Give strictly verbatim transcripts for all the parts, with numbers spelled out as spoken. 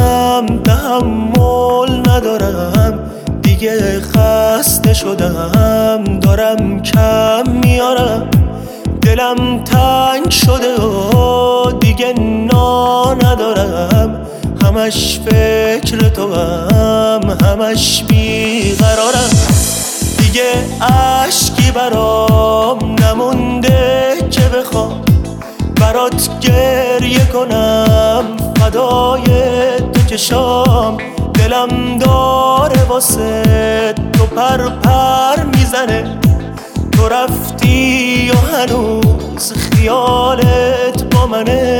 کنم، تحمل ندارم دیگه، خسته شدم دارم کم میارم، دلم تنگ شده و دیگه نا ندارم، همش فکر تو هم همش بیقرارم، دیگه اشکی برام نمونده که بخوام برات گریه کنم، فدای تو چشام، دلم داره واسه تو پر پر میزنه، تو رفتی و هنوز خیالت با منه.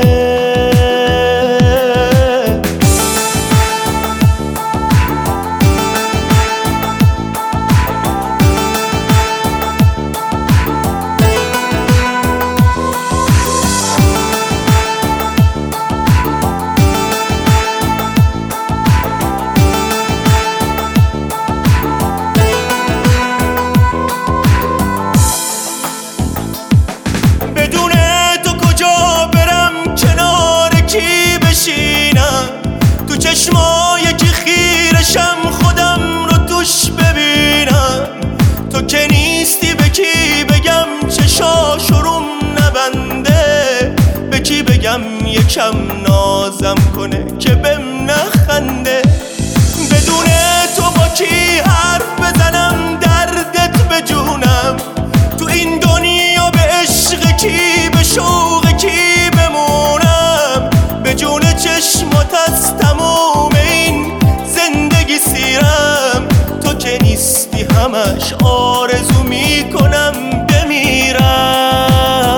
تو چشمای که خیرشم خودم رو توش ببینم، تو که نیستی به کی بگم چشاش روم نبنده، به کی بگم یکم نازم کنه که بهم نخنده، بدون تو با کی حرف بزنم دردت به جونم، تو این دنیا به عشق کی به شوق کی بمونم، به جون چشمات از تموم این زندگی سیرم، تو که نیستی همش آرزو میکنم بمیرم،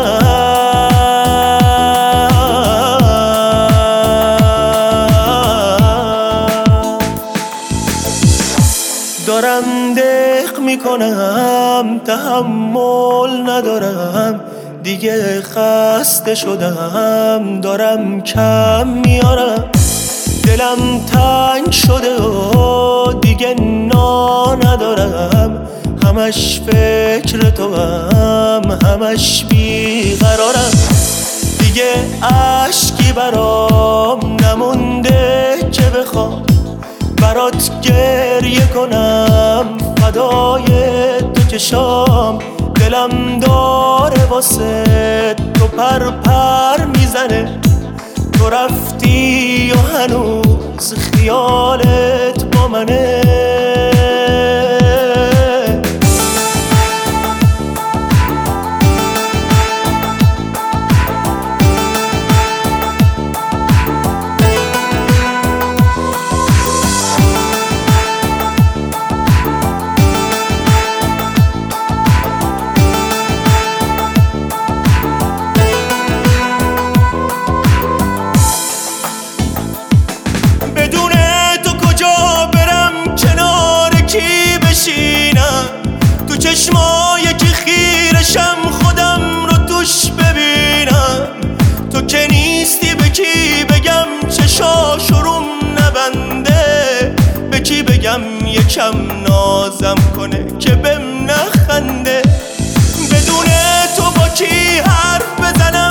دارم دق میکنم، تحمل ندارم دیگه، خسته شدم دارم کم میارم، دلم تنگ شده و دیگه نا ندارم، همش فکر تو هم همش بیقرارم، دیگه اشکی برام نمونده که بخوام برات گریه کنم، فدای تو چشام، دلم داره واسه تو پر پر میزنه، تو رفتی و هنوز خیالت با منه. بدون تو کجا برم، کنار کی بشینم، تو چشمای که خیرشم خودم رو توش ببینم، تو که نیستی به کی بگم چشاش روم نبنده، به کی بگم یکم نازم کنه که بهم نخنده، بدون تو با کی حرف بزنم